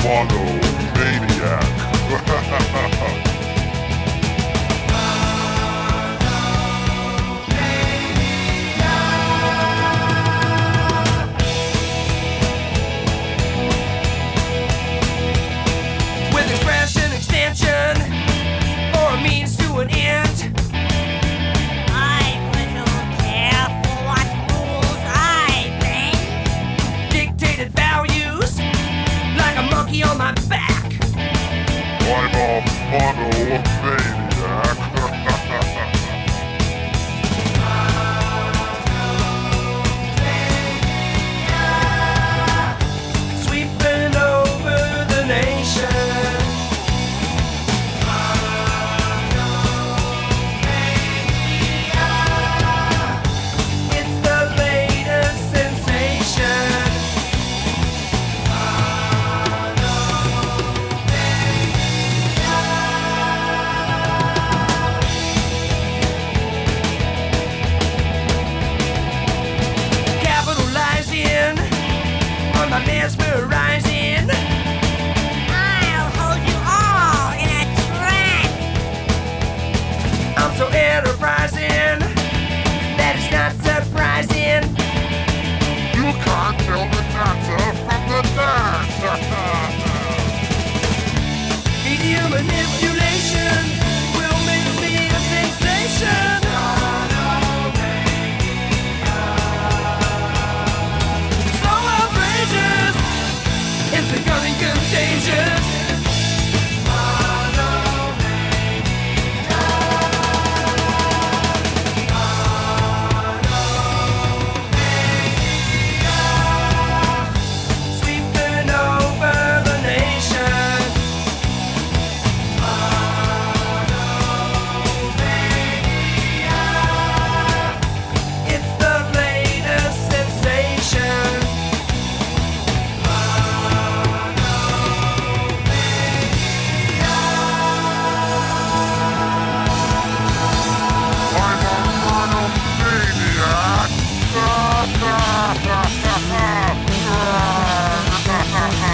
monomaniac. With expression, extension, or a means to an end. I little care for what rules I bend. Dictated values, like a monkey on my back. I'm a monomaniac. Sweeping over the nation. It's the latest sensation. Capitalizing on my mesmerizing. I'll hold you all in a trance. I'm so enterprising that it's not surprising. You can't tell the dancer from the dance. Media manipulation will make me a sensation. So outrageous, it's becoming contagious. Sweeping over the nation. It's the latest sensation. I'm a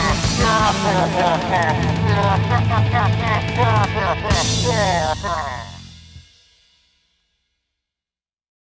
monomaniac.